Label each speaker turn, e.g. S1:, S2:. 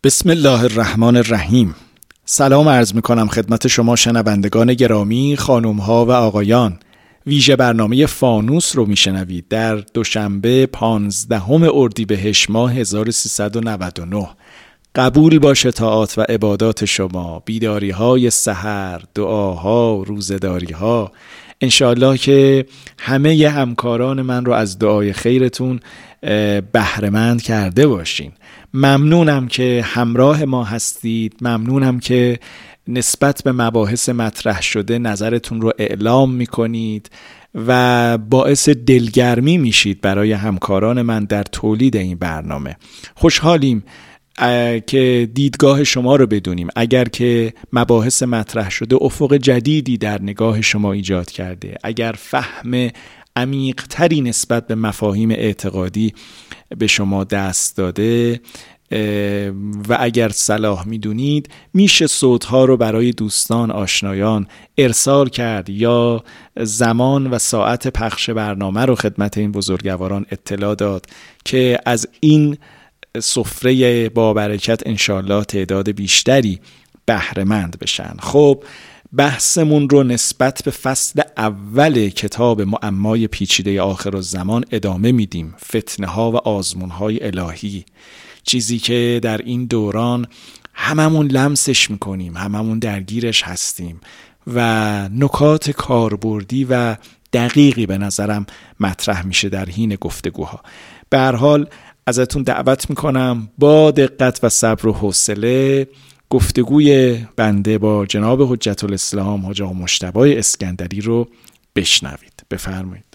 S1: بسم الله الرحمن الرحیم. سلام عرض میکنم خدمت شما شنوندگان گرامی، خانومها و آقایان. ویژه برنامه فانوس رو میشنوید در دوشنبه 15 اردیبهشت ماه 1399. قبول باشه طاعات و عبادات شما، بیداری های سحر، دعاها، روزداری ها. انشاءالله که همه همکاران من رو از دعای خیرتون بهره‌مند کرده باشین. ممنونم که همراه ما هستید، ممنونم که نسبت به مباحث مطرح شده نظرتون رو اعلام میکنید و باعث دلگرمی میشید برای همکاران من در تولید این برنامه. خوشحالیم که دیدگاه شما رو بدونیم. اگر که مباحث مطرح شده افق جدیدی در نگاه شما ایجاد کرده، اگر فهم عمیق‌تری نسبت به مفاهیم اعتقادی به شما دست داده و اگر صلاح میدونید، میشه صوتها رو برای دوستان، آشنایان ارسال کرد یا زمان و ساعت پخش برنامه رو خدمت این بزرگواران اطلاع داد که از این سفره با برکت انشالله تعداد بیشتری بهره‌مند بشن. خب بحثمون رو نسبت به فصل اول کتاب معمای پیچیده آخرالزمان ادامه میدیم. فتنه ها و آزمون های الهی، چیزی که در این دوران هممون لمسش میکنیم، هممون درگیرش هستیم و نکات کاربردی و دقیقی به نظرم مطرح میشه در حین گفتگوها. به هر حال ازتون دعوت میکنم با دقت و صبر و حوصله گفتگوی بنده با جناب حجت الاسلام حاج آقا مجتبی اسکندری رو بشنوید. بفرمایید.